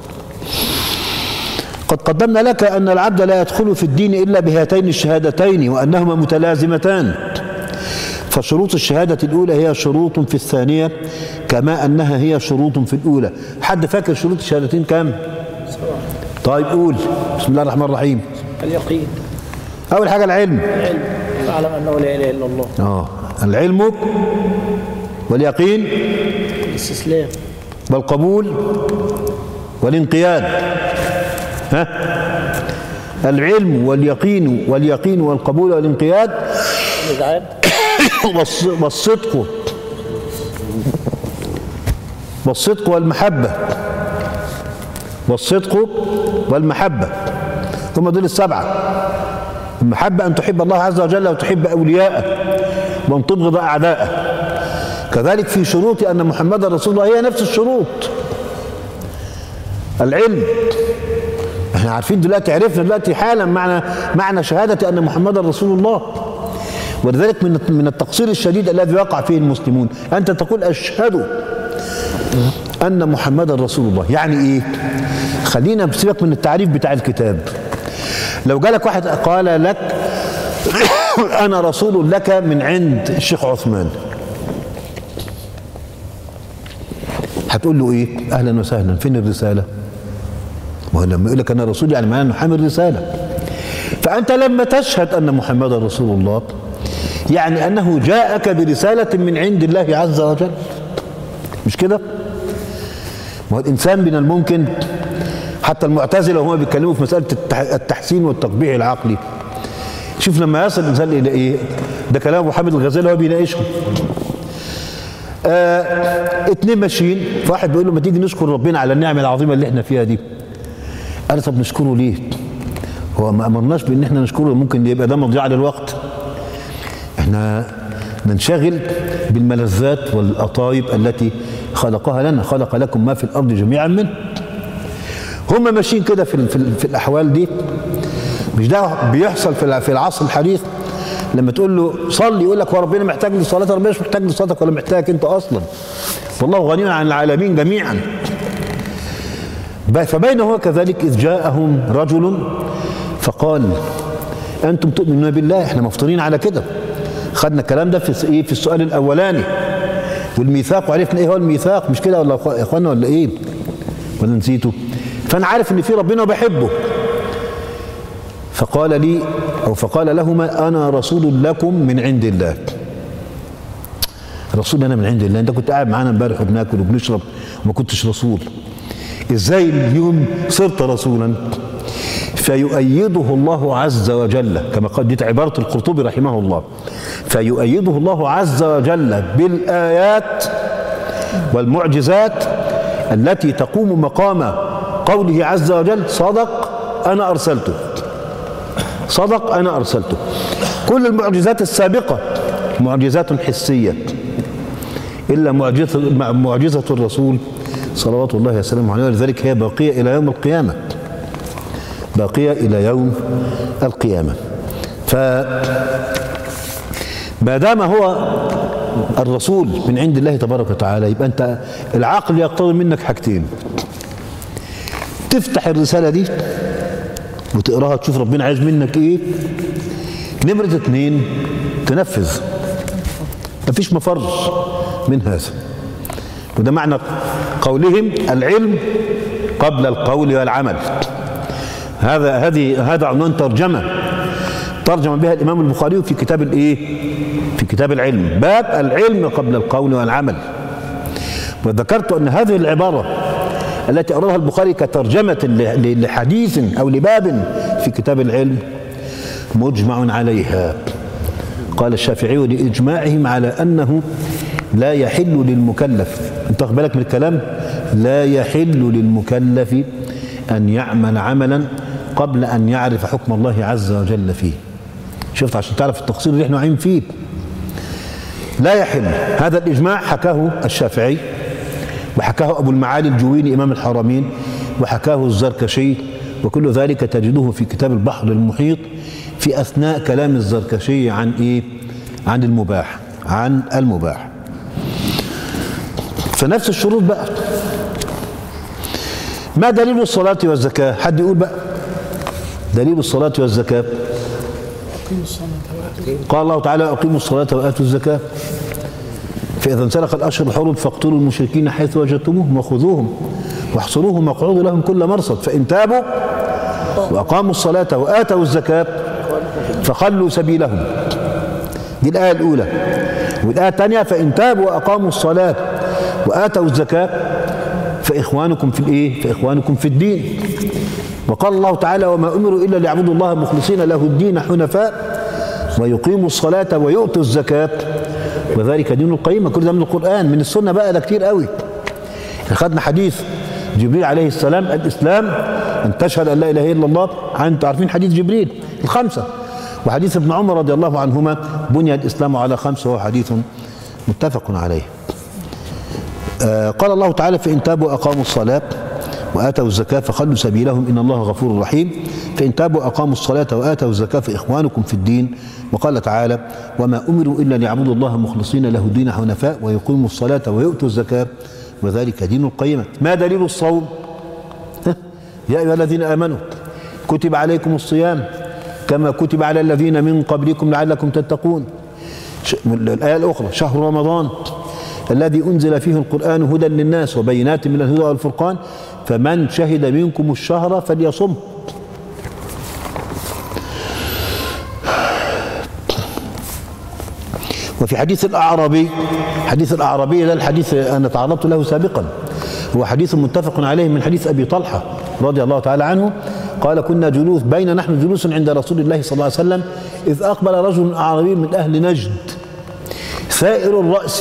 قد قدمنا لك أن العبد لا يدخل في الدين إلا بهاتين الشهادتين وأنهما متلازمتان، فشروط الشهادة الأولى هي شروط في الثانية كما أنها هي شروط في الأولى. حد فاكر شروط الشهادتين كام؟ طيب قول. بسم الله الرحمن الرحيم. اليقين. أول حاجة العلم. أعلم أنه لا إله إلا الله. العلم واليقين. الاستسلام. والقبول والانقياد. العلم واليقين والقبول والانقياد. والصدق والمحبة. والصدق والمحبة هم دول السبعة. المحبة أن تحب الله عز وجل وتحب أولياءه وأن تبغض أعداءه. كذلك في شروط أن محمد رسول الله هي نفس الشروط. العلم، احنا عارفين دلوقتي، عرفنا دلوقتي حالا معنى شهادة أن محمد رسول الله. ولذلك من التقصير الشديد الذي وقع فيه المسلمون أنت تقول أشهد أن محمد رسول الله. يعني إيه؟ خلينا بسيبك من التعريف بتاع الكتاب. لو جالك واحد قال لك أنا رسول لك من عند الشيخ عثمان، هتقول له إيه؟ أهلا وسهلا، فين الرسالة؟ ما هو لما يقول لك أنا رسول يعني معناه أنه حامل رسالة. فأنت لما تشهد أن محمد رسول الله يعني أنه جاءك برسالة من عند الله عز وجل، مش كده؟ ما هو الإنسان من الممكن، حتى المعتزلة وهم بيتكلموا في مسألة التحسين والتقبيح العقلي، شوف لما يصل الإنسان إلى إيه؟ ده كلام أبو حامد الغزالي وهو بيناقشهم. اتنين ماشيين، فواحد بيقول له ما تيجي نشكر ربنا على النعمة العظيمة اللي احنا فيها دي. قال طب نشكره ليه؟ هو ما أمرناش بإن احنا نشكره، ممكن يبقى ده مضيعة للوقت. احنا ننشغل بالملذات والأطايب التي خلقها لنا. خلق لكم ما في الأرض جميعا منه. هم ماشيين كده في الأحوال دي. مش ده بيحصل في العصر الحديث؟ لما تقول له صلي يقول لك هو ربنا محتاج لصلاتك؟ ربنا مش محتاج لصلاتك ولا محتاجك انت اصلا، والله غني عن العالمين جميعا. فبين هو كذلك إذ جاءهم رجل فقال أنتم تؤمنون بالله؟ احنا مفطرين على كده. خدنا الكلام ده في السؤال الأولاني والميثاق، وعرفنا ايه هو الميثاق، مش كده ولا يا اخوانا ولا ايه؟ ولا نسيته؟ فأنا عارف إن في ربنا وبحبه. فقال لي أو فقال لهما أنا رسول لكم من عند الله. رسول أنا من عند الله؟ أنت كنت قاعد معانا امبارح وبناكل وبنشرب وما كنتش رسول، إزاي اليوم صرت رسولا؟ فيؤيده الله عز وجل كما قال، دي عبارة القرطبي رحمه الله، فيؤيده الله عز وجل بالآيات والمعجزات التي تقوم مقام قوله عز وجل صدق أنا أرسلته. صدق أنا أرسلته. كل المعجزات السابقة معجزات حسية إلا معجزة الرسول صلوات الله وسلامه عليه، ولذلك هي باقية إلى يوم القيامة. باقية إلى يوم القيامة. فما دام هو الرسول من عند الله تبارك وتعالى، يبقى أنت العقل يقتضي منك حاجتين: تفتح الرسالة دي وتقراها تشوف ربنا عايز منك ايه. نمرة 2 تنفذ. مفيش مفر من هذا. وده معنى قولهم العلم قبل القول والعمل. هذا عنوان ترجم بها الإمام البخاري في كتاب الايه؟ في كتاب العلم، باب العلم قبل القول والعمل. وذكرت أن هذه العبارة التي أوردها البخاري كترجمة لحديث أو لباب في كتاب العلم مجمع عليها. قال الشافعي لإجماعهم على أنه لا يحل للمكلف، انت واخد بالك من الكلام؟ لا يحل للمكلف أن يعمل عملا قبل أن يعرف حكم الله عز وجل فيه. شفت عشان تعرف التقصير اللي احنا واقعين فيه. لا يحل. هذا الإجماع حكاه الشافعي، وحكاه أبو المعالي الجويني إمام الحرمين، وحكاه الزركشي، وكل ذلك تجده في كتاب البحر المحيط في أثناء كلام الزركشي عن إيه؟ عن المباح. عن المباح. فنفس الشروط بقى. ما دليل الصلاة والزكاة؟ حد يقول بقى دليل الصلاة والزكاة. قال الله تعالى أقيموا الصلاة وآتوا الزكاة، فإذا انسلخ الأشهر الحرم فاقتلوا المشركين حيث وجدتموهم وخذوهم واحصروهم واقعدوا لهم كل مرصد، فإن تابوا وأقاموا الصلاة وآتوا الزكاة فخلوا سبيلهم. دي الآية الأولى. والآية الثانية فإن تابوا وأقاموا الصلاة وآتوا الزكاة فإخوانكم في الإيه؟ فإخوانكم في الدين. وقال الله تعالى وما أمروا إلا ليعبدوا الله مخلصين له الدين حنفاء ويقيموا الصلاة ويؤتوا الزكاة وذلك دين القيمة. كل ده من القرآن. من السنة بقى ده كتير قوي. خدنا حديث جبريل عليه السلام: الإسلام أن تشهد أن لا إله إلا الله. أنتم عارفين حديث جبريل الخمسة، وحديث ابن عمر رضي الله عنهما بني الإسلام على 5، وهو حديث متفق عليه. قال الله تعالى فإن تابوا وأقاموا الصلاة وآتوا الزكاة فخلوا سبيلهم إن الله غفور رحيم. فإن تابوا وأقاموا الصلاة وآتوا الزكاة فإخوانكم في الدين. وقال تعالى وما أمروا إلا ليعبدوا الله مخلصين له الدين حنفاء ويقيموا الصلاة ويؤتوا الزكاة وذلك دين القيمة. ما دليل الصوم؟ يا أيها الذين آمنوا كتب عليكم الصيام كما كتب على الذين من قبلكم لعلكم تتقون. الآية الأخرى شهر رمضان الذي أنزل فيه القرآن هدى للناس وبينات من الهدى والفرقان فمن شهد منكم الشهر فليصم. وفي حديث الأعرابي، حديث الأعرابي ده الحديث أنا تعرضت له سابقا، هو حديث متفق عليه من حديث أبي طلحة رضي الله تعالى عنه قال كنا جلوس بين نحن جلوس عند رسول الله صلى الله عليه وسلم إذ أقبل رجل أعرابي من أهل نجد ثائر الرأس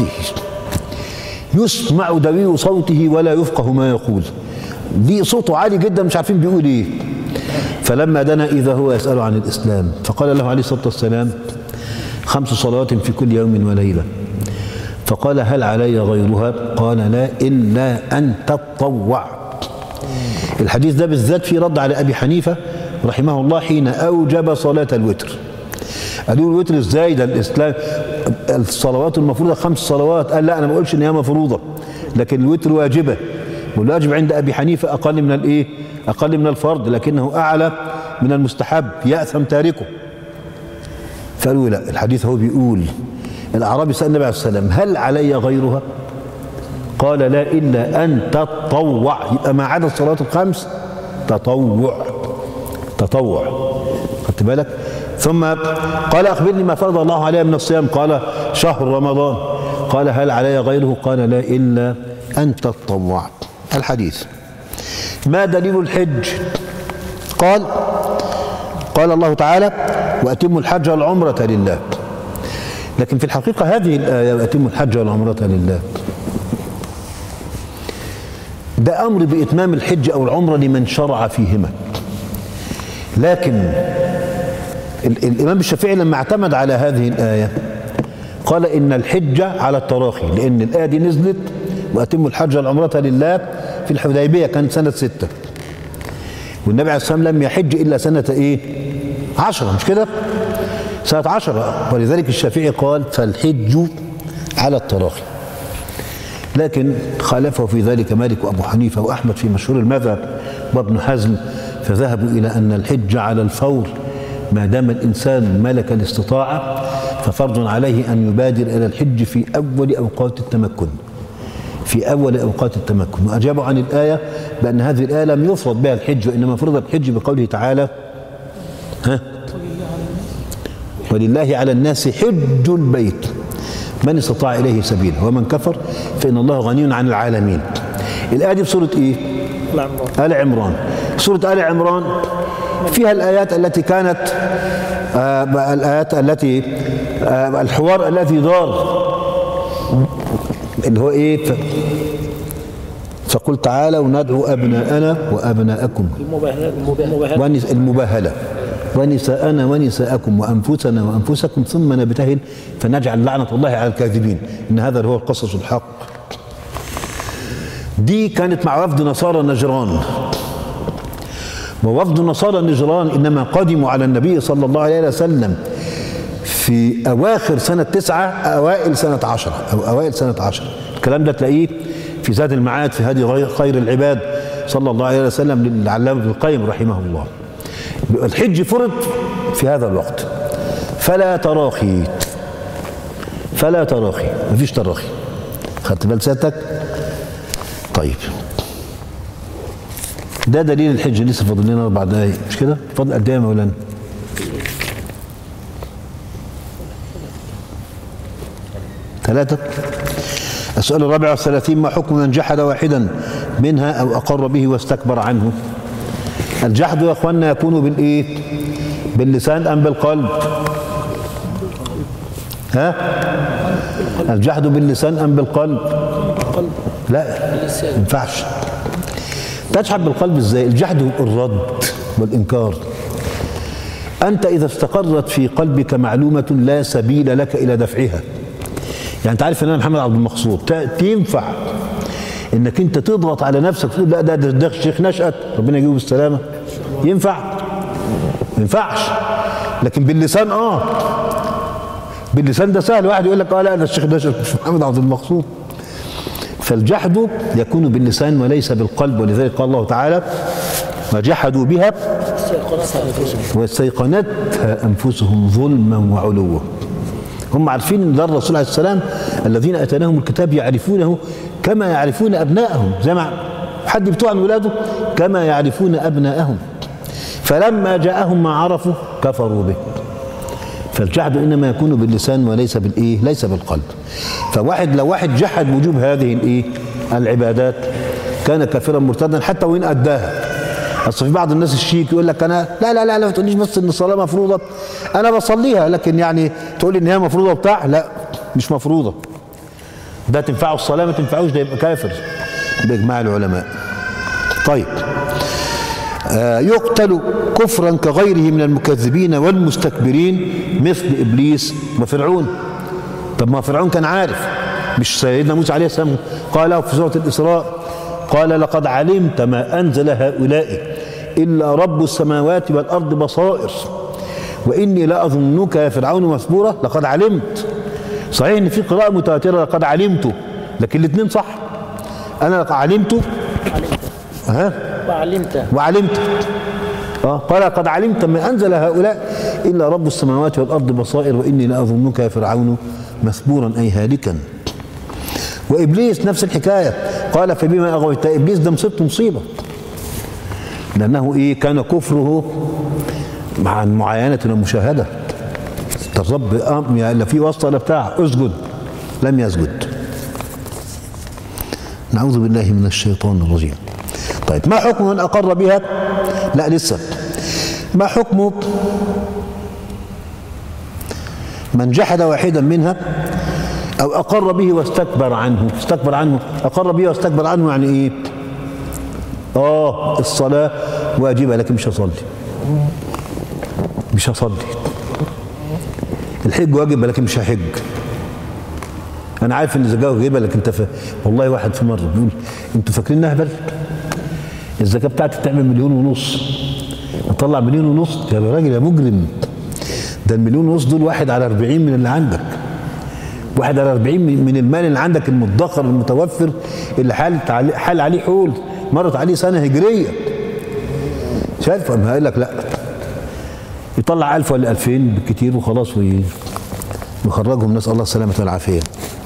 يسمع دوي صوته ولا يفقه ما يقول. دي صوته عالي جدا مش عارفين بيقول ايه. فلما دنا إذا هو يسأل عن الإسلام فقال له عليه الصلاة والسلام 5 صلوات في كل يوم وليلة. فقال هل علي غيرها؟ قال لا إلا أن تتطوع. الحديث ده بالذات فيه رد على أبي حنيفة رحمه الله حين أوجب صلاة الوتر. قالوا الوتر ازاي؟ ده الإسلام الصلوات المفروضة 5 صلوات. قال لا، أنا ما بقولش إن هي مفروضة، لكن الوتر واجبة، والواجب عند أبي حنيفة أقل من الإيه؟ أقل من الفرض، لكنه أعلى من المستحب، يأثم تاركه. فقالوا لا، الحديث هو بيقول الأعرابي سأل النبي عليه الصلاة والسلام هل علي غيرها؟ قال لا إلا أن تتطوع. يبقى ما عدا الصلوات ال5 تطوع. خدت بالك؟ ثم قال أخبرني ما فرض الله علي من الصيام؟ قال شهر رمضان. قال هل علي غيره؟ قال لا إلا أن تتطوع. الحديث ما دليل الحج؟ قال الله تعالى وأتموا الحج والعمرة لله. لكن في الحقيقة هذه الآية وأتموا الحج والعمرة لله ده أمر بإتمام الحج أو العمرة لمن شرع فيهما. لكن الإمام الشافعي لما اعتمد على هذه الآية قال إن الحج على التراخي، لأن الآية دي نزلت وأتموا الحج والعمرة لله في الحديبية كانت سنة 6، والنبي عليه الصلاة والسلام لم يحج إلا سنة إيه؟ 10، مش كده؟ سنة 10. ولذلك الشافعي قال فالحج على التراخي. لكن خالفه في ذلك مالك وأبو حنيفة وأحمد في مشهور المذهب وابن حزم، فذهبوا إلى أن الحج على الفور ما دام الإنسان ملك الاستطاعة، ففرض عليه أن يبادر إلى الحج في أول أوقات التمكن. وأجابوا عن الآية بأن هذه الآية لم يفرض بها الحج، وإنما فرض الحج بقوله تعالى ولله على الناس حج البيت من استطاع إليه سبيلا ومن كفر فإن الله غني عن العالمين. الآية دي بسورة إيه؟ آل عمران. سورة آل عمران فيها الآيات التي كانت الحوار الذي دار اللي هو إيه؟ فقل تعالوا ندعو أبناءنا وأبناءكم المباهلة ونساءنا ونساءكم وأنفسنا وأنفسكم ثم نبتهل فنجعل لعنة الله على الكاذبين إن هذا هو القصص الحق. دي كانت مع وفد نصارى نجران، ووفد نصارى نجران إنما قدموا على النبي صلى الله عليه وسلم في أواخر سنة 9 أوائل سنة 10 أو أوائل سنة 10. الكلام ده تلاقيه في زاد المعاد في هدي خير العباد صلى الله عليه وسلم للعلامة ابن القيم رحمه الله. الحج فرض في هذا الوقت، فلا تراخي، مفيش تراخي. خدت بال سيادتك؟ طيب ده دليل الحج. لسه فاضل لنا 4 دقايق مش كده؟ فاضل قد ايه يا مولانا؟ 3. السؤال 34 ما حكم من جحد واحدا منها أو أقر به واستكبر عنه؟ الجحد يا اخوانا يكون بالايه؟ باللسان ام بالقلب؟ الجحد باللسان ام بالقلب؟ لا ما ينفعش. تجحد بالقلب ازاي؟ الجحد الرد والانكار. انت اذا استقرت في قلبك معلومه لا سبيل لك الى دفعها، يعني انت عارف ان انا محمد عبد المقصود، تنفع انك انت تضغط على نفسك تقول لا ده الشيخ نشأت ربنا يجيبه بالسلامه؟ ينفع؟ ما ينفعش. لكن باللسان باللسان ده سهل، واحد يقول لك لا ده الشيخ نشأت مش محمد عبد المقصود. فالجحد يكون باللسان وليس بالقلب، ولذلك قال الله تعالى وجحدوا بها واستيقنتها انفسهم ظلما وعلوا. هم عارفين ان ده الرسول عليه السلام الذين اتيناهم الكتاب يعرفونه كما يعرفون ابنائهم، زي ما حد بتوع عن ولاده كما يعرفون ابنائهم، فلما جاءهم ما عرفوا كفروا به. فالجحد انما يكون باللسان وليس بالايه؟ ليس بالقلب. لو واحد جحد وجوب هذه الايه؟ العبادات كان كافرا مرتدا حتى وان اداها. اصل في بعض الناس الشيك يقول لك انا لا ما تقوليش بس ان الصلاه مفروضه، انا بصليها لكن يعني تقول لي ان هي مفروضه وبتاع، لا مش مفروضه. ده تنفعه الصلاه ما تنفعوش، ده يبقى كافر باجماع العلماء. طيب يقتل كفرا كغيره من المكذبين والمستكبرين مثل إبليس وفرعون. طب ما فرعون كان عارف، مش سيدنا موسى عليه السلام قال في سورة الإسراء قال لقد علمت ما أنزل هؤلاء إلا رب السماوات والأرض بصائر وإني لأظنك يا فرعون مثبورا. لقد علمت، صحيح إن في قراءة متواترة لقد علمت، لكن الاثنين صح. أنا علمت وعلمت قال قد علمت ما أنزل هؤلاء إلا رب السماوات والأرض بصائر وإني لأظنك يا فرعون مثبورا أي هالكا. وإبليس نفس الحكاية قال فبما أغويت. إبليس ده مصيبته مصيبة، لأنه كان كفره مع المعاينة والمشاهدة. الرب لا في واسطة ولا بتاع، اسجد، لم يسجد. نعوذ بالله من الشيطان الرجيم. طيب ما حكم من أقر بها؟ لا لسه. ما حكم من جحد واحدا منها أو أقر به واستكبر عنه؟ استكبر عنه، أقر به واستكبر عنه يعني إيه؟ الصلاة واجبة لكن مش هصلي، مش هصلي. الحج واجب لكن مش هحج. أنا عارف إن الزكاة واجبة لكن والله واحد في مرة بيقول أنتوا فاكرين أهبل؟ الزكاة بتاعتي تعمل 1.5 مليون، أطلع 1.5 مليون؟ يا راجل يا مجرم، ده 1.5 مليون دول 1 على 40 من اللي عندك، 1 على 40 من المال اللي عندك المدخر المتوفر اللي حال عليه حول، مرت عليه سنة هجرية. شايف؟ أما هيقول لك لا، يطلع 1000 ولا 2000 بالكتير وخلاص ويخرجهم، نسأل الله السلامة والعافية.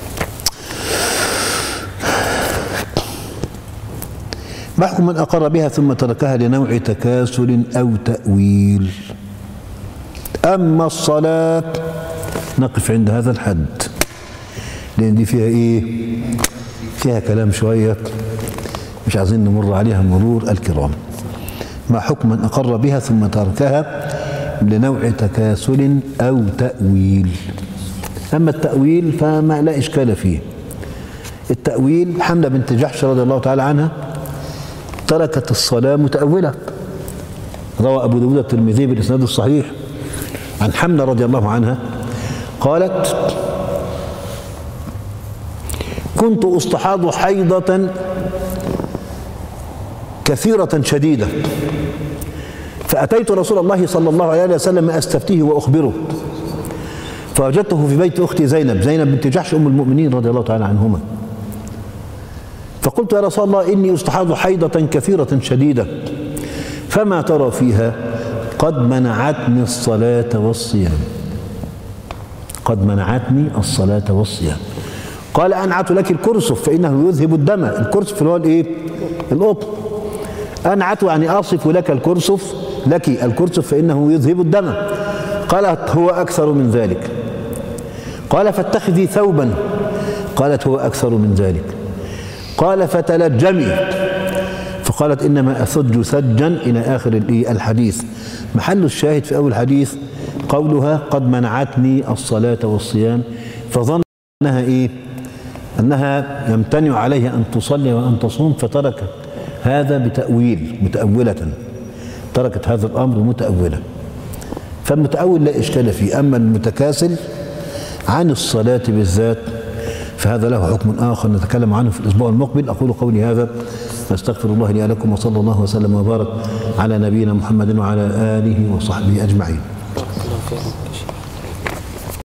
ما حكم من أقر بها ثم تركها لنوع تكاسل أو تأويل؟ أما الصلاة نقف عند هذا الحد، لأن دي فيها فيها كلام شوية مش عايزين نمر عليها مرور الكرام. ما حكم من أقر بها ثم تركها لنوع تكاسل أو تأويل؟ أما التأويل فما لا إشكال فيه. التأويل حملة بنت جحش رضي الله تعالى عنها تركت الصلاة متأولة. روى أبو داود الترمذي بالإسناد الصحيح عن حملة رضي الله عنها قالت كنت أستحاض حيضة كثيرة شديدة فأتيت رسول الله صلى الله عليه وسلم أستفتيه وأخبره فوجدته في بيت أختي زينب بنت جحش أم المؤمنين رضي الله تعالى عنهما، فقلت يا رسول الله إني أستحاض حيضة كثيرة شديدة فما ترى فيها؟ قد منعتني الصلاة والصيام. قد منعتني الصلاة والصيام. قال أنعت لك الكرسف فإنه يذهب الدم. الكرسف اللي هو القطن. أنعت يعني أصف لك الكرسف، لك الكرسف فإنه يذهب الدم. قالت هو أكثر من ذلك. قال فاتخذي ثوبا. قالت هو أكثر من ذلك. قال فتلجمي. فقالت إنما أثج ثجا إلى آخر الحديث. محل الشاهد في أول حديث قولها قد منعتني الصلاة والصيام، فظن أنها أنها يمتنع عليها أن تصلي وأن تصوم، فتركت هذا بتأويل، متأولة، تركت هذا الأمر متأولة. فالمتأول لا إشكال فيه. أما المتكاسل عن الصلاة بالذات فهذا له حكم آخر نتكلم عنه في الأسبوع المقبل. أقول قولي هذا أستغفر الله لي ولكم، وصلى الله وسلم وبارك على نبينا محمد وعلى آله وصحبه أجمعين.